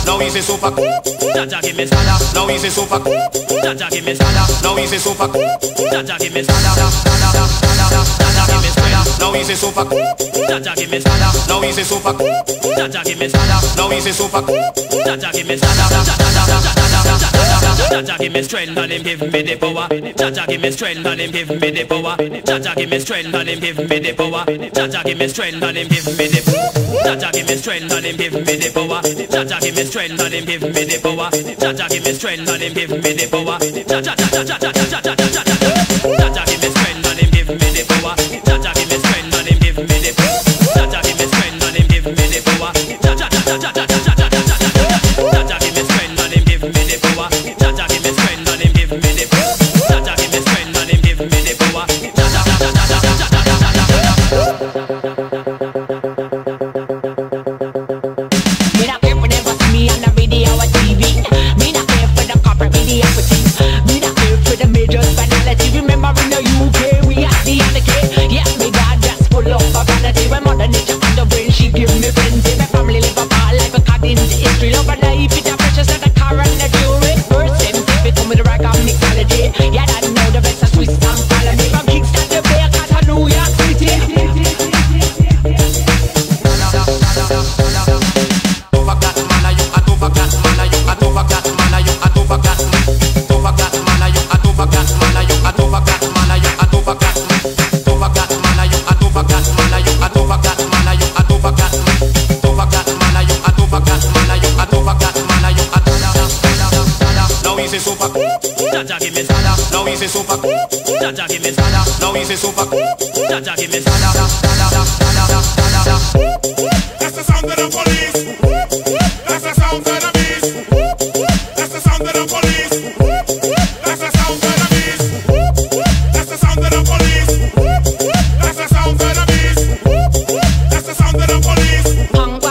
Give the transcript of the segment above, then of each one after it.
Now he's a super. Jaja give me sada. Now he's a super. Jaja give me sada. Now he's a super. Jaja give me sada. Jaja give me sada. Now he's a super. Jaja give me sada. Now he's a super. Jaja give me sada. Now he's a super. Jaja give me sada. Jaja give me strength and him give me the power. Jaja give me strength and him give me the power. Jaja give me strength and him give me the power. Jaja give me strength and him give me the power. Jaja give me strength and him give me the power. Jaja give me strength and him give me the power. Jaja give me strength and him give me the power. Jaja give me strength and him give me the power. Jaja give me strength and him give me the power. Jaja give me strength and him give me the power. Jaja give me strength and him give me the power. Jaja give me strength and him give me the power. Jaja give me strength and him give me the power. Jaja give me strength and him give me the power. Jaja give me sada. Now he's a super. Jaja give me sada. Now he's a super. Jaja give me sada. That's the sound of the police. That's the sound of the beast. That's the sound of the police. That's the sound of the beast. That's the sound of the police. That's the sound of the beast. That's the sound of the police. Hungwa.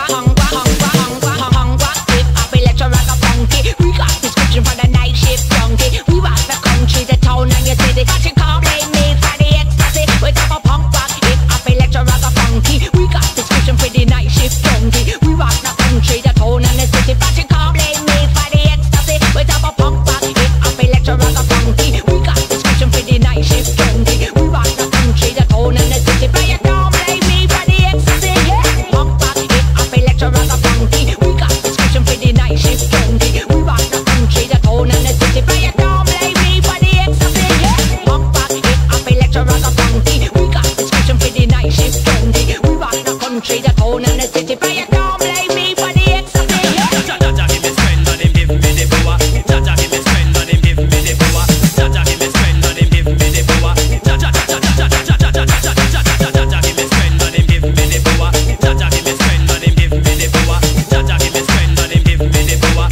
If I be lecture like a funky, we got prescription for the night shift junkie. We rock the country, the town and your city. But you can't blame me for the ecstasy. We talk a punk rock. If I be lecture like a funky, we got prescription for the night shift junkie. We rock the country, the town and the city. But you can't blame me for the ecstasy. We talk a punk rock. If I be lecture like a funky, we got prescription for the night shift junkie. We rock the country, the town and the city. But you can't blame me for the ecstasy. Punk rock. If I be lecture like a funky, we got prescription for the night shift junkie. We rock the country, the town and the city. But you can't blame me for the ecstasy. Punk rock. If I be lecture like a funky, we got prescription for the night shift junkie. We rock the country, the town and the city. But you can't blame me for the ecstasy. Jaja give me strength and him give me the power. Jaja give me strength and him give me the power. Jaja give me strength and him give me the power. Jaja give me strength and him give me the power. Jaja give me strength and him give me the power. Jaja give me strength and him give me the power. Jaja give me strength and him give me the power.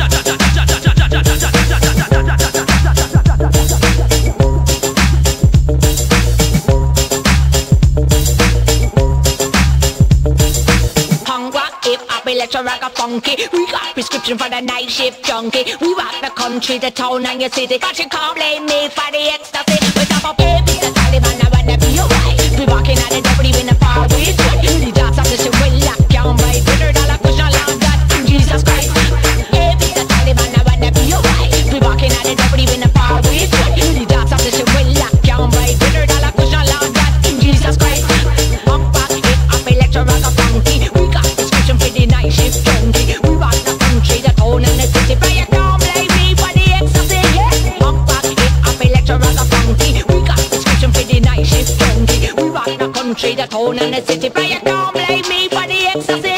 Hungwa. If I be lecture like a funky, we got prescription for the night shift junkie. We rock the country, the town and your city. But you can't blame me for the ecstasy. We talk about baby, the Taliban, I wanna be alright. We walking out the deputy in the far away track. The dots of the shit will lock down right. $100 cushion long that Jesus Christ. Baby, the Taliban, I wanna be alright. We walking out the deputy in the far away track. The dots of the shit will lock down right. $100 cushion long that Jesus Christ. Pump back. If I be lecture like a funky, we got prescription for the night shift junkie. We rock the country, the town and the city. But you can't blame me for the ecstasy. Pump back. If I be lecture like a funky, we got prescription for the night shift junkie. We rock the country, the town and the city. But you can't blame me for the ecstasy.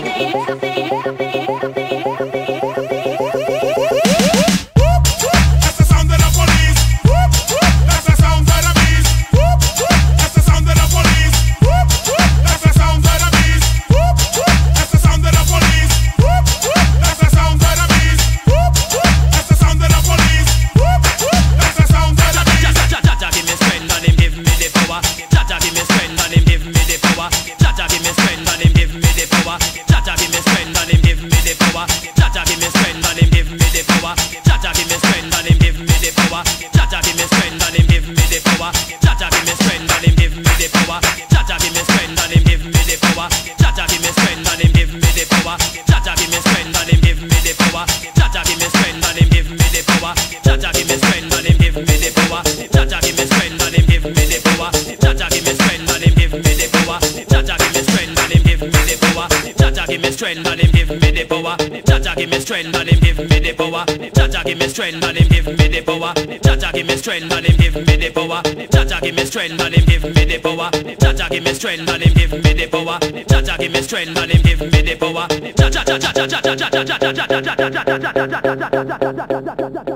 That's the sound of the police. That's the sound of the beast. That's the sound of the police. That's the sound of the beast. That's the sound of the police. That's the sound of the beast. That's the sound of the police. That's the sound of the beast. Jaja give me strength and him give me the power. Jaja give me strength and him give me the power. Jaja give me strength and him give me the power. Jaja give me strength and him give me strength and him give me the power. Jaja give me strength and him give me the power. Jaja give me strength and him give me the power. Jaja give me strength and him give me the power. Jaja give me strength and him give me the power. Jaja give me strength and him give me the power. Jaja give me strength and him give me the power. Jaja